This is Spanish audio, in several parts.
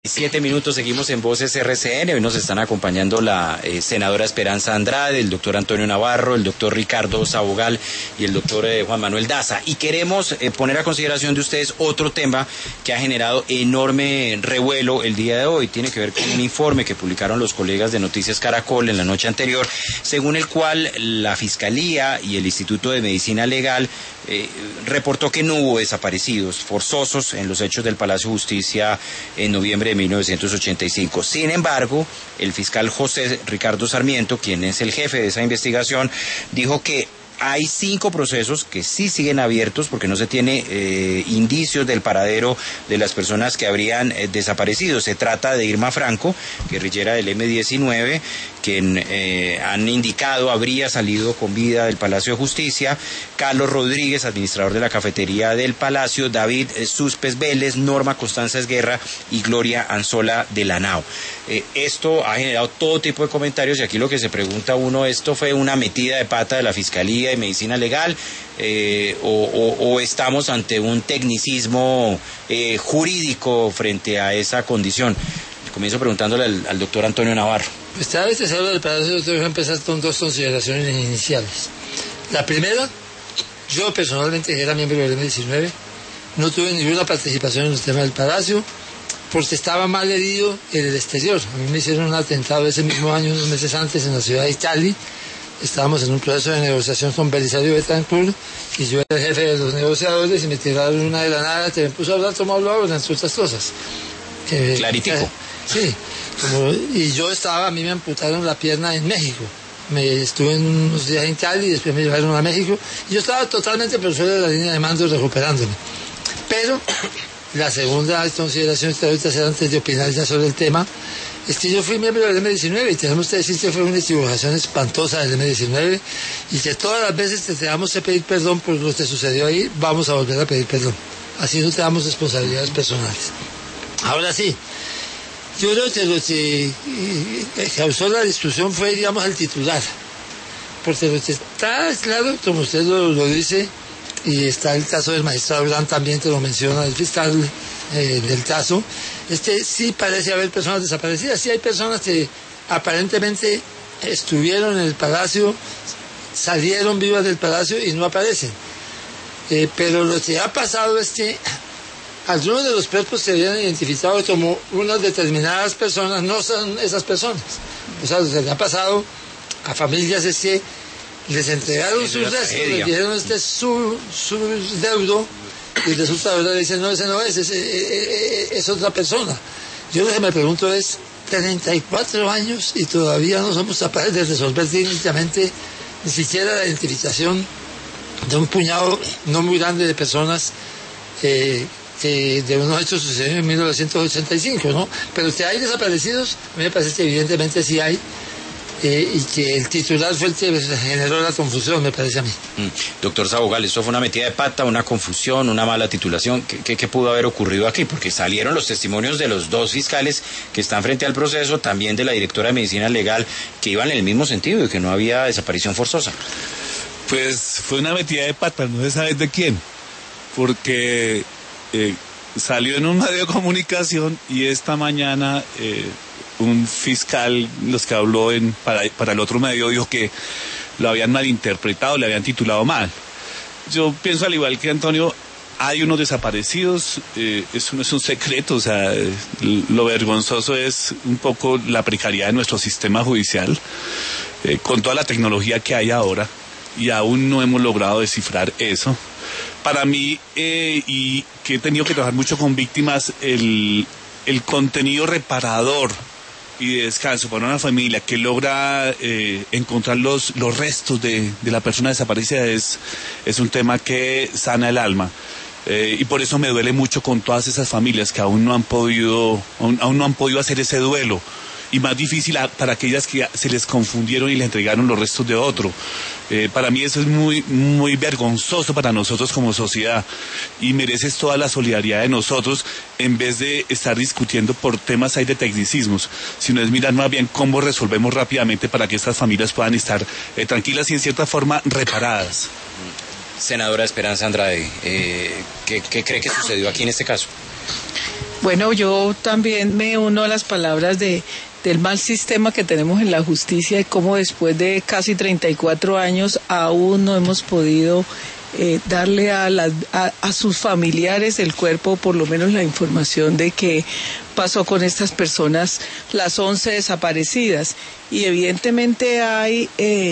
7 minutos, seguimos en Voces RCN. Hoy nos están acompañando la senadora Esperanza Andrade, el doctor Antonio Navarro, el doctor Ricardo Sabogal y el doctor Juan Manuel Daza. Y queremos poner a consideración de ustedes otro tema que ha generado enorme revuelo el día de hoy. Tiene que ver con un informe que publicaron los colegas de Noticias Caracol en la noche anterior, según el cual la Fiscalía y el Instituto de Medicina Legal reportó que no hubo desaparecidos forzosos en los hechos del Palacio de Justicia en noviembre de 1985. Sin embargo, el fiscal José Ricardo Sarmiento, quien es el jefe de esa investigación, dijo que hay 5 procesos que sí siguen abiertos porque no se tiene indicios del paradero de las personas que habrían desaparecido. Se trata de Irma Franco, guerrillera del M-19, quien han indicado habría salido con vida del Palacio de Justicia, Carlos Rodríguez, administrador de la cafetería del Palacio, David Suspes Vélez, Norma Constanza Esguerra y Gloria Anzola de la Nao. Esto ha generado todo tipo de comentarios y aquí lo que se pregunta uno, ¿esto fue una metida de pata de la Fiscalía de Medicina Legal o estamos ante un tecnicismo jurídico frente a esa condición? Comienzo preguntándole al doctor Antonio Navarro. Pues cada vez que se habla del Palacio, yo voy a empezar con 2 consideraciones iniciales. La primera, yo personalmente, que era miembro del M-19, no tuve ninguna participación en el tema del Palacio, porque estaba mal herido en el exterior. A mí me hicieron un atentado ese mismo año, unos meses antes, en la ciudad de Cali. Estábamos en un proceso de negociación con Belisario Betancourt y yo era el jefe de los negociadores y me tiraron una de la nada que me puso a hablar como hablaba, entre otras cosas. Claritico. Sí, y yo a mí me amputaron la pierna en México. Estuve unos días en Cali y después me llevaron a México y yo estaba totalmente por fuera de la línea de mando recuperándome. Pero la segunda consideración que voy a hacer antes de opinar ya sobre el tema es que yo fui miembro del M-19 y tenemos que decir que fue una equivocación espantosa del M-19 y que todas las veces que tengamos que pedir perdón por lo que sucedió ahí, vamos a volver a pedir perdón. Así no tenemos responsabilidades personales. Ahora sí, yo creo que lo que causó la discusión fue, digamos, el titular. Porque lo que está claro, como usted lo dice, y está el caso del magistrado Gran también, que lo menciona el fiscal del caso, sí parece haber personas desaparecidas. Sí hay personas que aparentemente estuvieron en el palacio, salieron vivas del palacio y no aparecen. Pero lo que ha pasado es que algunos de los cuerpos se habían identificado como unas determinadas personas, no son esas personas. O sea, lo que le ha pasado a familias es que les entregaron sus restos, les dieron su deudo y resulta ahora le dicen, no, ese no es otra persona. Yo lo que me pregunto es, 34 años y todavía no somos capaces de resolver técnicamente ni siquiera la identificación de un puñado no muy grande de personas de unos hechos sucedidos en 1985, ¿no? Pero que hay desaparecidos, a mí me parece que evidentemente sí hay, y que el titular fue el que generó la confusión, me parece a mí. Doctor Sabogal, ¿esto fue una metida de pata, una confusión, una mala titulación? ¿Qué pudo haber ocurrido aquí? Porque salieron los testimonios de los 2 fiscales que están frente al proceso, también de la directora de Medicina Legal, que iban en el mismo sentido y que no había desaparición forzosa. Pues fue una metida de pata, no se sabe de quién, porque salió en un medio de comunicación y esta mañana un fiscal, los que habló para el otro medio, dijo que lo habían malinterpretado, le habían titulado mal. Yo pienso, al igual que Antonio, hay unos desaparecidos, eso no es un secreto, o sea, lo vergonzoso es un poco la precariedad de nuestro sistema judicial, con toda la tecnología que hay ahora, y aún no hemos logrado descifrar eso. Para mí, y que he tenido que trabajar mucho con víctimas, el contenido reparador y de descanso para una familia que logra encontrar los restos de la persona desaparecida es un tema que sana el alma. Y por eso me duele mucho con todas esas familias que aún no han podido hacer ese duelo. Y más difícil para aquellas que se les confundieron y les entregaron los restos de otro. Para mí eso es muy, muy vergonzoso para nosotros como sociedad y mereces toda la solidaridad de nosotros en vez de estar discutiendo por temas ahí de tecnicismos, sino es mirar más bien cómo resolvemos rápidamente para que estas familias puedan estar tranquilas y en cierta forma reparadas. Senadora Esperanza Andrade, ¿qué cree que sucedió aquí en este caso? Bueno, yo también me uno a las palabras del mal sistema que tenemos en la justicia y cómo después de casi 34 años aún no hemos podido darle a sus familiares el cuerpo, por lo menos la información de qué pasó con estas personas, las 11 desaparecidas. Y evidentemente hay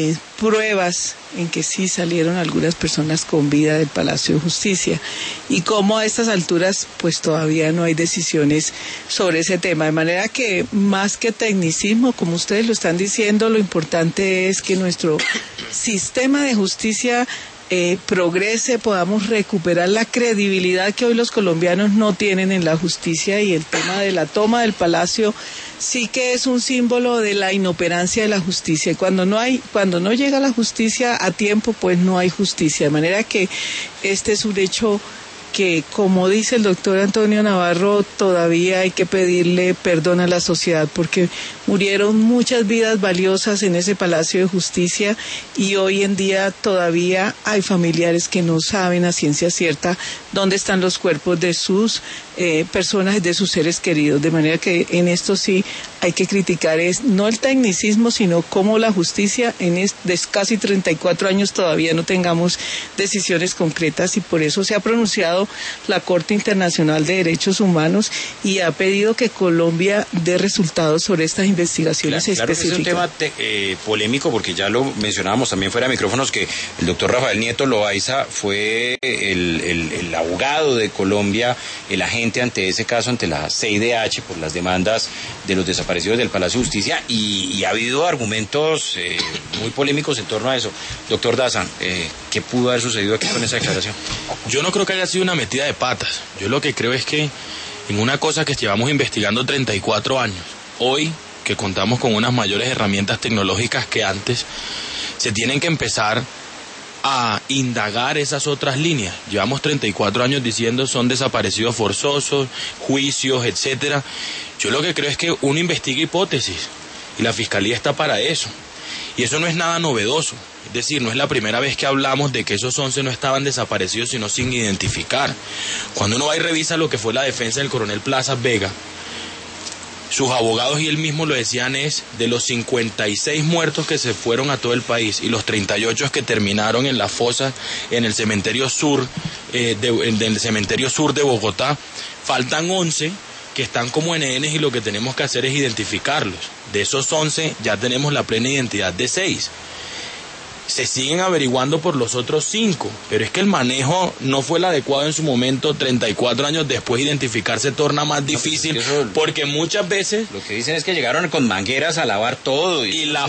pruebas en que sí salieron algunas personas con vida del Palacio de Justicia, y como a estas alturas pues todavía no hay decisiones sobre ese tema, de manera que más que tecnicismo, como ustedes lo están diciendo, lo importante es que nuestro sistema de justicia progrese, podamos recuperar la credibilidad que hoy los colombianos no tienen en la justicia, y el tema de la toma del Palacio sí que es un símbolo de la inoperancia de la justicia, y cuando no llega la justicia a tiempo, pues no hay justicia, de manera que este es un hecho que, como dice el doctor Antonio Navarro, todavía hay que pedirle perdón a la sociedad, porque murieron muchas vidas valiosas en ese Palacio de Justicia, y hoy en día todavía hay familiares que no saben a ciencia cierta dónde están los cuerpos de sus personas, de sus seres queridos, de manera que en esto sí hay que criticar no el tecnicismo, sino cómo la justicia de casi 34 años todavía no tengamos decisiones concretas, y por eso se ha pronunciado la Corte Internacional de Derechos Humanos y ha pedido que Colombia dé resultados sobre estas investigaciones específicas. Claro que es un tema polémico, porque ya lo mencionábamos también fuera de micrófonos, que el doctor Rafael Nieto Loaiza fue el abogado de Colombia, el agente ante ese caso, ante la CIDH, por las demandas de los desaparecidos del Palacio de Justicia, y ha habido argumentos muy polémicos en torno a eso. Doctor Daza, ¿qué pudo haber sucedido aquí con esa declaración? Yo no creo que haya sido una metida de patas. Yo lo que creo es que en una cosa que llevamos investigando 34 años, hoy que contamos con unas mayores herramientas tecnológicas que antes, se tienen que empezar a indagar esas otras líneas. Llevamos 34 años diciendo son desaparecidos forzosos, juicios, etcétera. Yo lo que creo es que uno investiga hipótesis, y la Fiscalía está para eso. Y eso no es nada novedoso. Es decir, no es la primera vez que hablamos de que esos 11 no estaban desaparecidos, sino sin identificar. Cuando uno va y revisa lo que fue la defensa del coronel Plaza Vega, sus abogados y él mismo lo decían, es de los 56 muertos que se fueron a todo el país y los 38 que terminaron en la fosa en el cementerio sur del cementerio sur de Bogotá, faltan 11 que están como NNs, y lo que tenemos que hacer es identificarlos. De esos 11 ya tenemos la plena identidad de 6. Se siguen averiguando por los otros 5, pero es que el manejo no fue el adecuado en su momento. 34 años después identificar se torna más difícil, porque muchas veces lo que dicen es que llegaron con mangueras a lavar todo, y la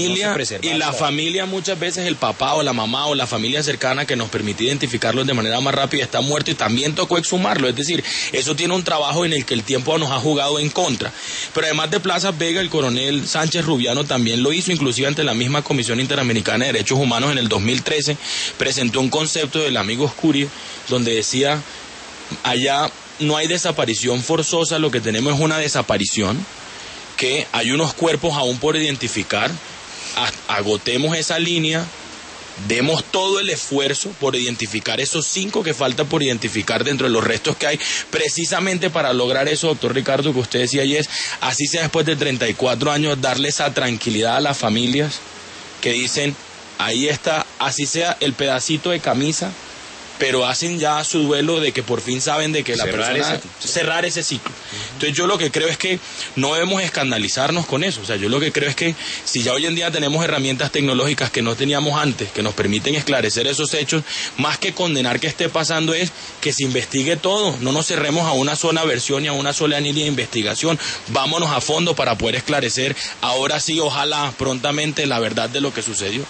familia muchas veces, el papá o la mamá o la familia cercana que nos permite identificarlos de manera más rápida, está muerto, y también tocó exhumarlo. Es decir, eso tiene un trabajo en el que el tiempo nos ha jugado en contra. Pero además de Plaza Vega, el coronel Sánchez Rubiano también lo hizo, inclusive ante la misma Comisión Interamericana de Derechos Humanos en el 2013, presentó un concepto del amigo Escuri, donde decía, allá no hay desaparición forzosa, lo que tenemos es una desaparición, que hay unos cuerpos aún por identificar, agotemos esa línea, demos todo el esfuerzo por identificar esos 5 que falta por identificar dentro de los restos que hay, precisamente para lograr eso, doctor Ricardo, que usted decía ayer, así sea después de 34 años, darle esa tranquilidad a las familias que dicen, ahí está, así sea el pedacito de camisa, pero hacen ya su duelo de que por fin saben de que la persona... cerrar ese ciclo. Entonces yo lo que creo es que no debemos escandalizarnos con eso. O sea, yo lo que creo es que si ya hoy en día tenemos herramientas tecnológicas que no teníamos antes, que nos permiten esclarecer esos hechos, más que condenar que esté pasando, es que se investigue todo. No nos cerremos a una sola versión y a una sola línea de investigación. Vámonos a fondo para poder esclarecer, ahora sí, ojalá prontamente, la verdad de lo que sucedió.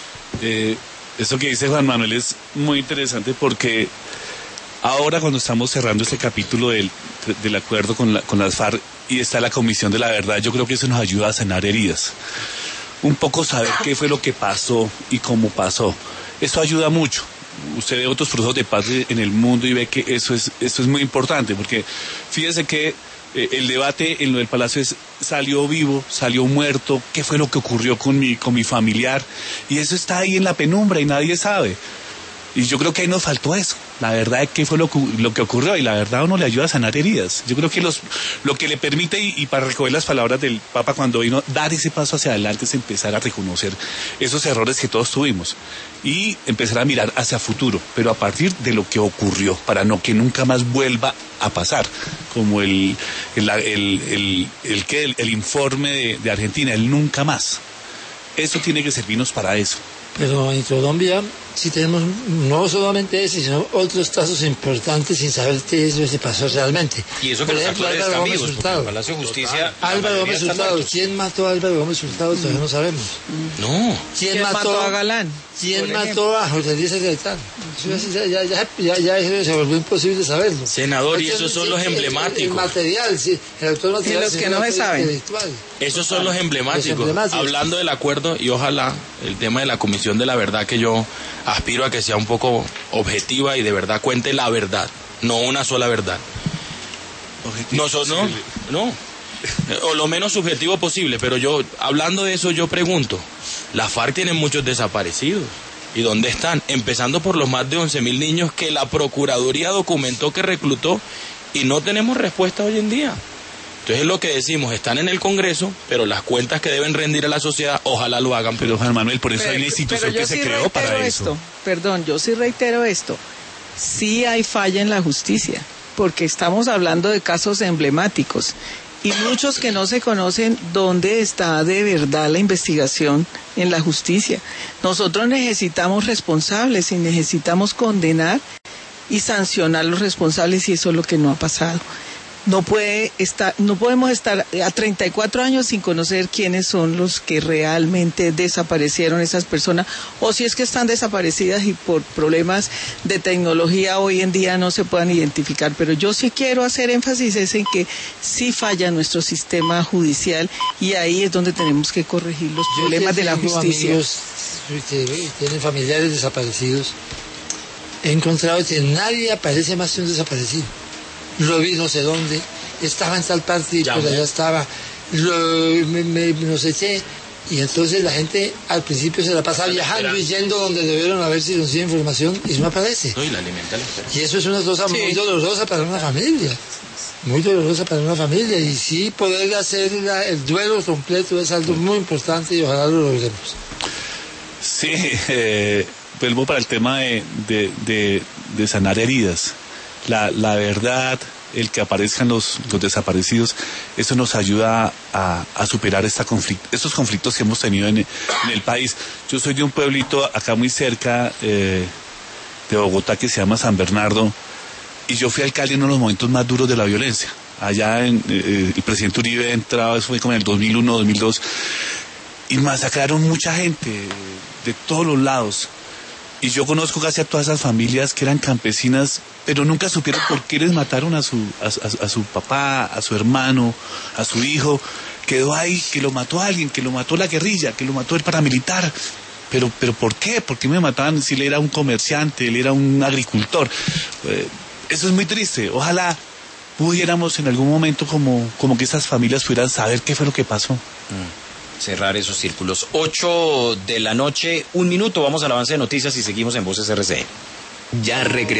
Eso que dice Juan Manuel es muy interesante, porque ahora, cuando estamos cerrando este capítulo del acuerdo con las FARC y está la Comisión de la Verdad, yo creo que eso nos ayuda a sanar heridas. Un poco saber qué fue lo que pasó y cómo pasó. Eso ayuda mucho. Usted ve otros procesos de paz en el mundo y ve que eso es muy importante, porque fíjese que el debate en lo del Palacio es, salió vivo, salió muerto, qué fue lo que ocurrió con mi familiar, y eso está ahí en la penumbra y nadie sabe. Y yo creo que ahí nos faltó eso. La verdad es que fue lo que ocurrió, y la verdad a uno le ayuda a sanar heridas. Yo creo que lo que le permite, y para recoger las palabras del Papa cuando vino, dar ese paso hacia adelante es empezar a reconocer esos errores que todos tuvimos y empezar a mirar hacia futuro, pero a partir de lo que ocurrió, para no que nunca más vuelva a pasar, como el informe de Argentina, el nunca más. Eso tiene que servirnos para eso. Pero en Colombia sí tenemos no solamente ese, sino otros casos importantes sin saber qué es lo que pasó realmente. Y eso que los actores están vivos, porque el Palacio de Justicia... Álvaro Gómez Hurtado, ¿quién mató a Álvaro Gómez Hurtado? Todavía no sabemos. No. ¿Quién mató a Galán? ¿Quién mató a José Luis Gaitán? Ya se volvió imposible saberlo. Senador, y esos son los emblemáticos. El material, sí, el autor material. Y los que no se saben. Esos son los emblemáticos. Hablando del acuerdo, y ojalá el tema de la Comisión de la Verdad, que yo aspiro a que sea un poco objetiva y de verdad cuente la verdad, no una sola verdad. No, o lo menos subjetivo posible, pero yo, hablando de eso, yo pregunto, la FARC tiene muchos desaparecidos, ¿y dónde están? Empezando por los más de 11.000 niños que la Procuraduría documentó que reclutó, y no tenemos respuesta hoy en día. Entonces es lo que decimos, están en el Congreso, pero las cuentas que deben rendir a la sociedad, ojalá lo hagan. Pero Juan Manuel, por eso hay una institución que se creó para eso. Perdón, yo sí reitero esto. Sí hay falla en la justicia, porque estamos hablando de casos emblemáticos y muchos que no se conocen dónde está de verdad la investigación en la justicia. Nosotros necesitamos responsables y necesitamos condenar y sancionar a los responsables, y eso es lo que no ha pasado. No podemos estar a 34 años sin conocer quiénes son los que realmente desaparecieron esas personas, o si es que están desaparecidas y por problemas de tecnología hoy en día no se puedan identificar. Pero yo sí quiero hacer énfasis en que sí falla nuestro sistema judicial, y ahí es donde tenemos que corregir los problemas de la justicia. Amigos que tienen familiares desaparecidos, he encontrado que nadie aparece más que un desaparecido. Lo vi no sé dónde, estaba en tal parte y pues allá estaba, no sé qué, y entonces la gente al principio se la pasa viajando y yendo donde debieron haber si consigue información, y no aparece. No, y la alimenta la esperanza. Y eso es una cosa muy dolorosa para una familia, muy dolorosa para una familia, y sí poder hacer el duelo completo es algo muy importante, y ojalá lo logremos. Sí, vuelvo para el tema de sanar heridas. La verdad, el que aparezcan los desaparecidos, eso nos ayuda a superar estos conflictos que hemos tenido en el país. Yo soy de un pueblito acá muy cerca de Bogotá que se llama San Bernardo, y yo fui alcalde en uno de los momentos más duros de la violencia. Allá el presidente Uribe entraba, eso fue como en el 2001, 2002, y masacraron mucha gente de todos los lados. Y yo conozco casi a todas esas familias que eran campesinas, pero nunca supieron por qué les mataron a su papá, a su hermano, a su hijo. Quedó ahí que lo mató alguien, que lo mató la guerrilla, que lo mató el paramilitar. Pero ¿por qué? ¿Por qué me mataban si él era un comerciante, él era un agricultor? Eso es muy triste. Ojalá pudiéramos en algún momento como que esas familias pudieran saber qué fue lo que pasó. Cerrar esos círculos. 8 de la noche, 1 minuto, vamos al avance de noticias y seguimos en Voces RCN. Ya regresamos.